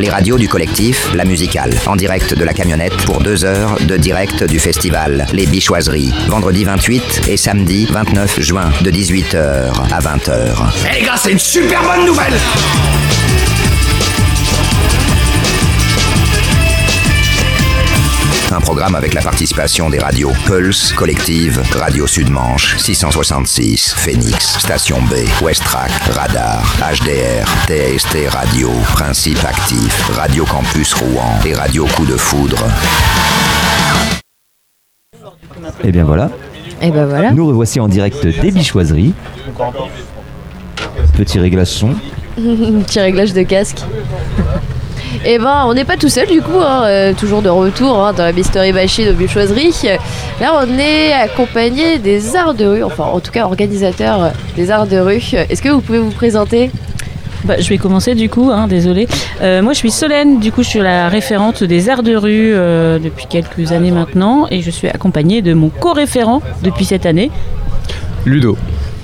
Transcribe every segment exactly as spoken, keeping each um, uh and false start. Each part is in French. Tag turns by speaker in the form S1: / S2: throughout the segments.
S1: Les radios du collectif La Musicale. En direct de la camionnette pour deux heures de direct du festival Les Bichoiseries. Vendredi vingt-huit et samedi vingt-neuf juin de dix-huit heures à vingt heures.
S2: Eh hey les gars, c'est une super bonne nouvelle!
S1: Un programme avec la participation des radios Pulse, Collective, Radio Sud-Manche, six cent soixante-six, Phoenix, Station B, Westrack, Radar, H D R, T S T Radio, Principe Actif, Radio Campus Rouen et Radio Coup de Foudre.
S3: Et bien voilà.
S4: Et ben voilà.
S3: Nous revoici en direct des Bichoiseries. Petit réglage son.
S4: Petit réglage de casque. Et ben on n'est pas tout seul du coup, hein, euh, toujours de retour hein, dans la Mystery Machine de Bichoiseries. Là on est accompagné des arts de rue, enfin en tout cas organisateurs euh, des arts de rue. Est-ce que vous pouvez vous présenter ?
S5: Bah, je vais commencer du coup, hein, désolé. Euh, moi je suis Solène, du coup je suis la référente des arts de rue euh, depuis quelques années maintenant et je suis accompagnée de mon co-référent depuis cette année.
S6: Ludo.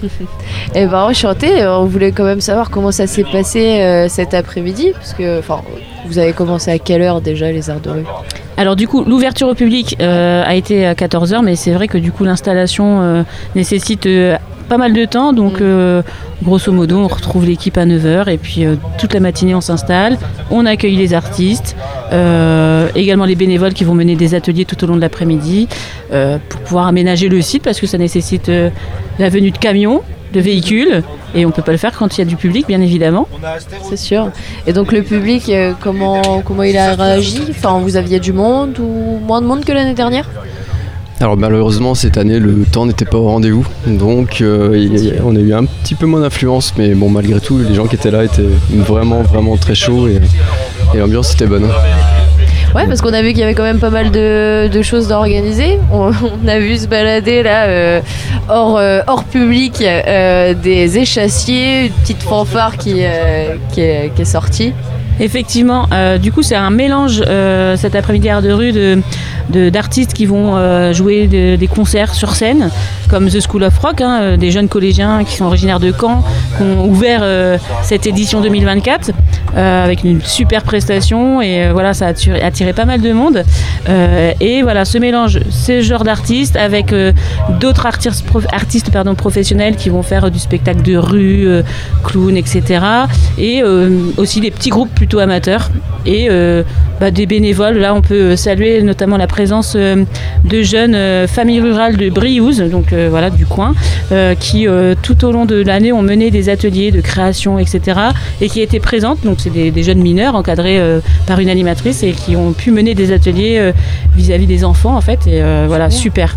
S4: Eh ben enchanté, on voulait quand même savoir comment ça s'est passé euh, cet après-midi, parce que enfin vous avez commencé à quelle heure déjà les arts de rue ?
S5: Alors du coup l'ouverture au public euh, a été à quatorze heures, mais c'est vrai que du coup l'installation euh, nécessite euh, pas mal de temps, donc euh, grosso modo on retrouve l'équipe à neuf heures et puis euh, toute la matinée on s'installe, on accueille les artistes, euh, également les bénévoles qui vont mener des ateliers tout au long de l'après-midi euh, pour pouvoir aménager le site parce que ça nécessite euh, la venue de camions, de véhicules et on peut pas le faire quand il y a du public bien évidemment.
S4: C'est sûr. Et donc le public euh, comment, comment il a réagi ? Enfin vous aviez du monde ou moins de monde que l'année dernière ?
S6: Alors malheureusement cette année le temps n'était pas au rendez-vous, donc euh, y, on a eu un petit peu moins d'influence, mais bon malgré tout les gens qui étaient là étaient vraiment vraiment très chauds et, et l'ambiance était bonne.
S4: Ouais, parce qu'on a vu qu'il y avait quand même pas mal de, de choses d'organiser. On, on a vu se balader là euh, hors, euh, hors public euh, des échassiers, une petite fanfare qui, euh, qui, est, qui est sortie.
S5: Effectivement, euh, du coup c'est un mélange euh, cet après-midi art de rue de, de, d'artistes qui vont euh, jouer de, des concerts sur scène, comme The School of Rock, hein, euh, des jeunes collégiens qui sont originaires de Caen, qui ont ouvert euh, cette édition deux mille vingt-quatre euh, avec une super prestation et euh, voilà ça a attiré, attiré pas mal de monde. Euh, et voilà ce mélange, ce genre d'artistes avec euh, d'autres artistes, prof, artistes pardon, professionnels qui vont faire euh, du spectacle de rue, euh, clown, et cetera. Et euh, aussi des petits groupes plutôt amateurs et euh, bah, des bénévoles. Là on peut saluer notamment la présence euh, de jeunes euh, familles rurales de Briouze, donc euh, voilà du coin, euh, qui euh, tout au long de l'année ont mené des ateliers de création, et cetera. Et qui étaient présentes, donc c'est des, des jeunes mineurs encadrés euh, par une animatrice et qui ont pu mener des ateliers euh, vis-à-vis des enfants en fait et euh, voilà super.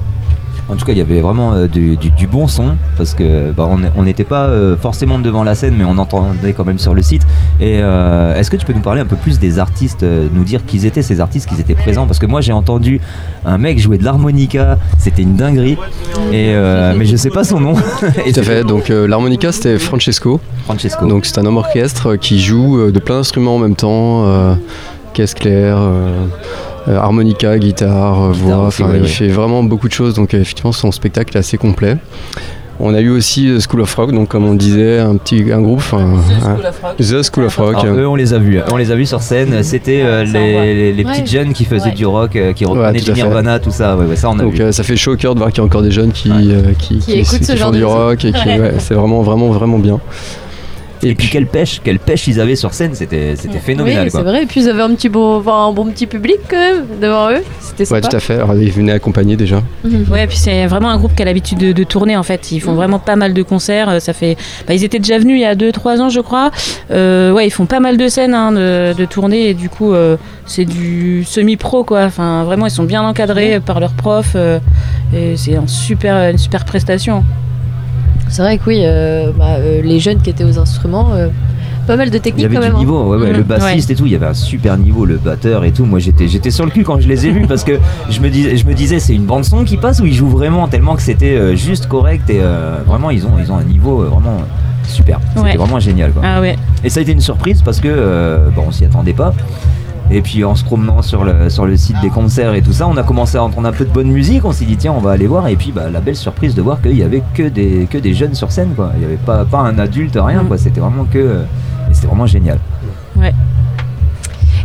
S3: En tout cas, il y avait vraiment euh, du, du, du bon son parce que bah, on n'était pas euh, forcément devant la scène, mais on entendait quand même sur le site. Et euh, est-ce que tu peux nous parler un peu plus des artistes, euh, nous dire qui étaient ces artistes, qui étaient présents ? Parce que moi, j'ai entendu un mec jouer de l'harmonica, c'était une dinguerie. Et euh, mais je sais pas son nom.
S6: Et tout à fait. Donc euh, l'harmonica, c'était Francesco.
S3: Francesco.
S6: Donc c'est un homme orchestre qui joue euh, de plein d'instruments en même temps, euh, caisse claire. Euh, Euh, harmonica, guitare, voix, enfin il fait vraiment beaucoup de choses, donc euh, effectivement son spectacle est assez complet. On a eu aussi The School of Rock, donc comme on disait, un petit un groupe, un, un, The School of Rock.
S3: Alors, eux, on les a vus, on les a vus sur scène. C'était euh, les, les, les petites jeunes qui faisaient ouais. du rock, euh, qui reprenaient ouais, du Nirvana, tout ça. Ouais, ouais, ça on a
S6: donc
S3: vu.
S6: Euh, ça fait chaud au cœur de voir qu'il y a encore des jeunes qui ouais. euh, qui,
S4: qui,
S6: qui,
S4: qui,
S6: qui, qui font du rock et qui, ouais, c'est vraiment vraiment vraiment bien.
S3: Et, et puis quelle pêche, quelle pêche ils avaient sur scène, c'était, c'était phénoménal.
S4: Oui,
S3: quoi.
S4: C'est vrai. Et puis ils avaient un petit beau, enfin, un bon petit public quand même devant eux. C'était sympa.
S6: Ouais, tout à fait. Alors, ils venaient accompagner déjà.
S5: Mmh. Ouais, puis c'est vraiment un groupe qui a l'habitude de, de tourner en fait. Ils font mmh. vraiment pas mal de concerts. Ça fait, bah, ils étaient déjà venus il y a deux trois ans, je crois. Euh, ouais, ils font pas mal de scènes hein, de, de tournées et du coup, euh, c'est du semi-pro quoi. Enfin, vraiment, ils sont bien encadrés mmh. par leurs profs euh, et c'est un super, une super prestation.
S4: C'est vrai que oui, euh, bah, euh, les jeunes qui étaient aux instruments, euh, pas mal de techniques quand même.
S3: Il y avait du niveau, ouais, ouais, mmh. le bassiste ouais. et tout, il y avait un super niveau, le batteur et tout. Moi j'étais, j'étais sur le cul quand je les ai vus parce que je me, dis, je me disais c'est une bande son qui passe ou ils jouent vraiment tellement que c'était euh, juste correct et euh, vraiment ils ont, ils ont un niveau euh, vraiment super. C'était
S5: ouais.
S3: vraiment génial quoi.
S5: Ah ouais.
S3: Et ça a été une surprise parce que euh, bon, on s'y attendait pas. Et puis en se promenant sur le, sur le site des concerts et tout ça, on a commencé à entendre un peu de bonne musique, on s'est dit tiens on va aller voir et puis bah, la belle surprise de voir qu'il y avait que des, que des jeunes sur scène quoi. Il n'y avait pas, pas un adulte, rien quoi, c'était vraiment que... Et c'était vraiment génial.
S5: Ouais.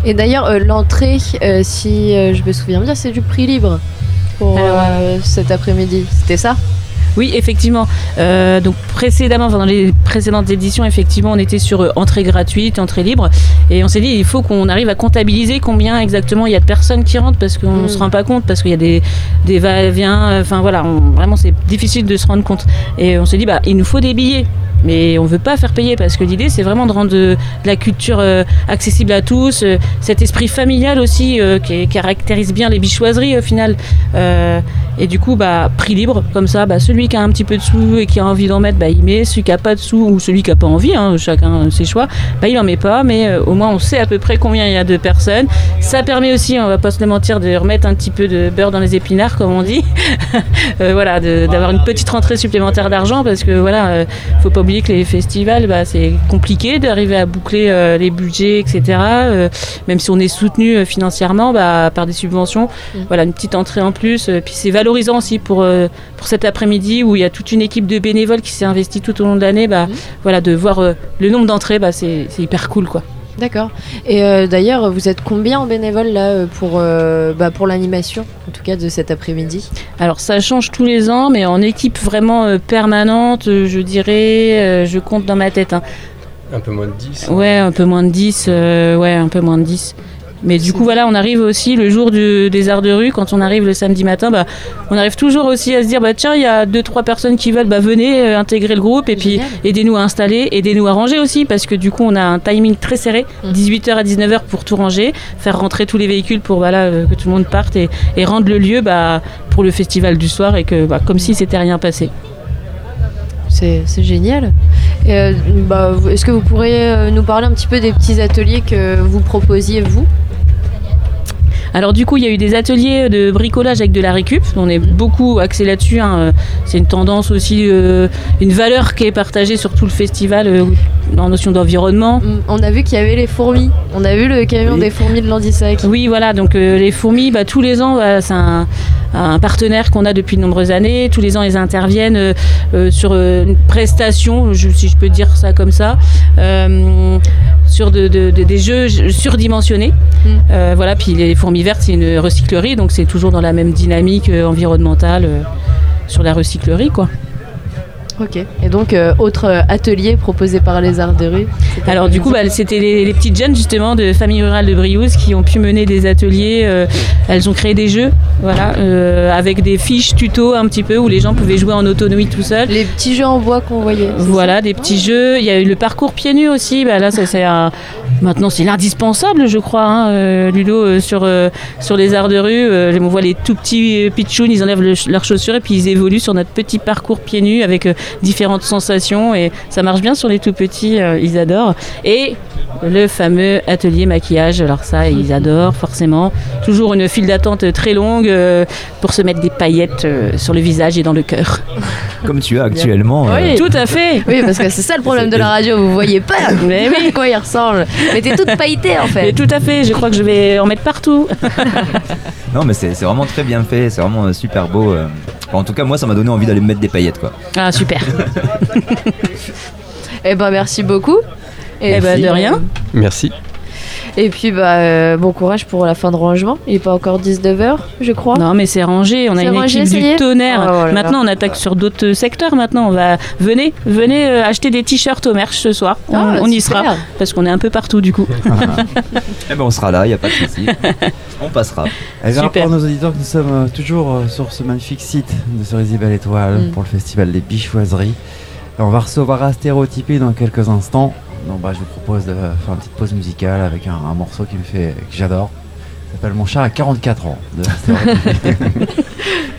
S4: Et d'ailleurs, euh, l'entrée, euh, si euh, je me souviens bien, c'est du prix libre pour
S5: Alors,
S4: euh, cet après-midi. C'était ça ?
S5: Oui, effectivement. Euh, donc précédemment, enfin, dans les précédentes éditions, effectivement, on était sur euh, entrée gratuite, entrée libre, et on s'est dit il faut qu'on arrive à comptabiliser combien exactement il y a de personnes qui rentrent, parce qu'on ne
S4: mmh.
S5: se rend pas compte, parce qu'il y a des, des va-et-vient. Enfin voilà, on, vraiment c'est difficile de se rendre compte. Et on s'est dit bah il nous faut des billets. Mais on ne veut pas faire payer parce que l'idée c'est vraiment de rendre de, de la culture euh, accessible à tous, euh, cet esprit familial aussi euh, qui caractérise bien les bichoiseries au final. Euh, et du coup, bah, prix libre, comme ça, bah, celui qui a un petit peu de sous et qui a envie d'en mettre, bah, il met, celui qui n'a pas de sous ou celui qui n'a pas envie, hein, chacun ses choix, bah, il n'en met pas, mais euh, au moins on sait à peu près combien il y a de personnes. Ça permet aussi, on ne va pas se le mentir, de remettre un petit peu de beurre dans les épinards, comme on dit, euh, voilà, de, d'avoir une petite rentrée supplémentaire d'argent parce que voilà, euh, faut pas oublier que les festivals, bah, c'est compliqué d'arriver à boucler euh, les budgets, et cetera. Euh, même si on est soutenu euh, financièrement bah, par des subventions, mmh. voilà, une petite entrée en plus. Euh, puis c'est valorisant aussi pour, euh, pour cet après-midi où il y a toute une équipe de bénévoles qui s'est investie tout au long de l'année. Bah, mmh. voilà, de voir euh, le nombre d'entrées, bah, c'est, c'est hyper cool, quoi.
S4: D'accord. Et euh, d'ailleurs, vous êtes combien en bénévoles là pour, euh, bah, pour l'animation, en tout cas de cet après-midi ?
S5: Alors ça change tous les ans, mais en équipe vraiment euh, permanente, euh, je dirais, euh, je compte dans ma tête. Hein.
S6: Un peu moins de dix.
S5: Ouais, un peu moins de dix. Euh, ouais, un peu moins de dix. Mais du coup, voilà, on arrive aussi le jour du, des arts de rue, quand on arrive le samedi matin, bah, on arrive toujours aussi à se dire, bah, tiens, il y a deux, trois personnes qui veulent, bah, venez euh, intégrer le groupe et puis aidez-nous à installer, aidez-nous à ranger aussi, parce que du coup, on a un timing très serré, dix-huit heures à dix-neuf heures pour tout ranger, faire rentrer tous les véhicules pour voilà, euh, que tout le monde parte et, et rendre le lieu bah, pour le festival du soir et que, bah, comme si c'était rien passé.
S4: C'est, c'est génial. Et euh, bah, est-ce que vous pourriez nous parler un petit peu des petits ateliers que vous proposiez, vous ?
S5: Alors du coup, il y a eu des ateliers de bricolage avec de la récup. On est beaucoup axé là-dessus. Hein. C'est une tendance aussi, euh, une valeur qui est partagée sur tout le festival euh, en notion d'environnement.
S4: On a vu qu'il y avait les fourmis. On a vu le camion oui. des fourmis de Landissac.
S5: Oui, voilà. Donc euh, les fourmis, bah, tous les ans, bah, c'est un, un partenaire qu'on a depuis de nombreuses années. Tous les ans, ils interviennent euh, euh, sur euh, une prestation, je, si je peux dire ça comme ça, euh, sur de, de, de, des jeux surdimensionnés. Mm. Euh, voilà. Puis les fourmis vertes, c'est une recyclerie, donc c'est toujours dans la même dynamique euh, environnementale euh, sur la recyclerie, quoi.
S4: Ok. Et donc, euh, autre atelier proposé par les Arts de rue.
S5: Alors du coup, bah, c'était les, les petites jeunes justement de Famille Rurale de Briouze qui ont pu mener des ateliers. Euh, elles ont créé des jeux, voilà, euh, avec des fiches tutos un petit peu où les gens pouvaient jouer en autonomie tout seuls.
S4: Les petits jeux en bois qu'on voyait.
S5: Voilà, des petits jeux. Il y a eu le parcours pieds nus aussi. Bah, là, ça, c'est un... maintenant c'est l'indispensable, je crois, hein, euh, Ludo, euh, sur euh, sur les Arts de rue. Euh, on voit les tout petits euh, pitchouns, ils enlèvent le, leurs chaussures et puis ils évoluent sur notre petit parcours pieds nus avec euh, différentes sensations et ça marche bien sur les tout petits, euh, ils adorent. Et le fameux atelier maquillage, alors ça ils adorent forcément. Toujours une file d'attente très longue euh, pour se mettre des paillettes euh, sur le visage et dans le cœur.
S3: Comme tu as actuellement.
S5: Euh... Oui, tout à fait.
S4: Oui, parce que c'est ça le problème de la radio, vous voyez pas. Mais oui, quoi il ressemble. Mais t'es toute pailletée en fait.
S5: Mais tout à fait, je crois que je vais en mettre partout.
S3: Non mais c'est, c'est vraiment très bien fait, c'est vraiment super beau. Enfin, en tout cas moi ça m'a donné envie d'aller me mettre des paillettes quoi.
S5: Ah super.
S4: Eh ben merci beaucoup.
S5: Et eh ben de rien.
S6: Merci.
S4: Et puis bah euh, bon courage pour la fin de rangement. Il n'est pas encore dix-neuf heures, je crois.
S5: Non mais c'est rangé, on
S4: c'est
S5: a une
S4: rangé,
S5: équipe du tonnerre.
S4: Oh, voilà.
S5: Maintenant on attaque sur d'autres secteurs. Maintenant on va venez venez euh, acheter des t-shirts au merch ce soir. On,
S4: ah,
S5: on y sera parce qu'on est un peu partout du coup.
S3: Eh ben on sera là, il y a pas de souci. On passera.
S7: Et je rappelle à nos auditeurs que nous sommes euh, toujours euh, sur ce magnifique site de Cerisy Belle Étoile mm. pour le festival des Bichoiseries. Et on va recevoir à Stéréotypé dans quelques instants. Donc bah, je vous propose de faire une petite pause musicale avec un, un morceau qui me fait, que j'adore. Ça s'appelle Mon chat à quarante-quatre ans de